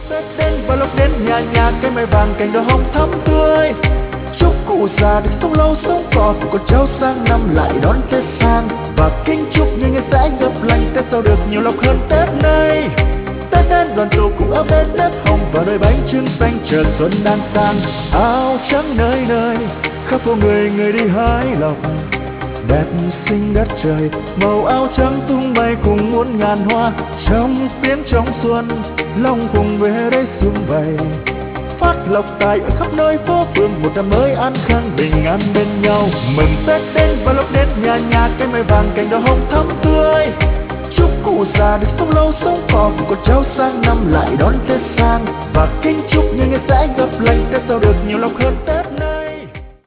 Tết đến và lúc đến nhà nhà cây mai vàng cành đào hồng thắm tươi, chúc cụ già được sống lâu sống còn, con cháu sang năm lại đón Tết sang, và kính chúc những ngày sẽ gấp lành Tết sau được nhiều lộc hơn Tết nay. Tết đến đoàn tụ cùng ấm êm nếp hồng và đôi bánh trưng xanh chờ xuân đang sang. Áo trắng nơi nơi khắp phố người người đi hái lộc, đẹp xinh đất trời màu áo trắng tung bay cùng muôn ngàn hoa. Trong tiếng trong xuân lòng cùng về đây sum vầy, phát lộc tài ở khắp nơi phố phường, một năm mới an khang bình an bên nhau. Mừng Tết đến và lúc đến nhà nhà cây mai vàng cành đào hồng thắm tươi, chúc cụ già được sống lâu sống còn, con cháu sang năm lại đón Tết sang, và kính chúc những ngày sẽ gấp lành Tết sau được nhiều lộc hơn Tết.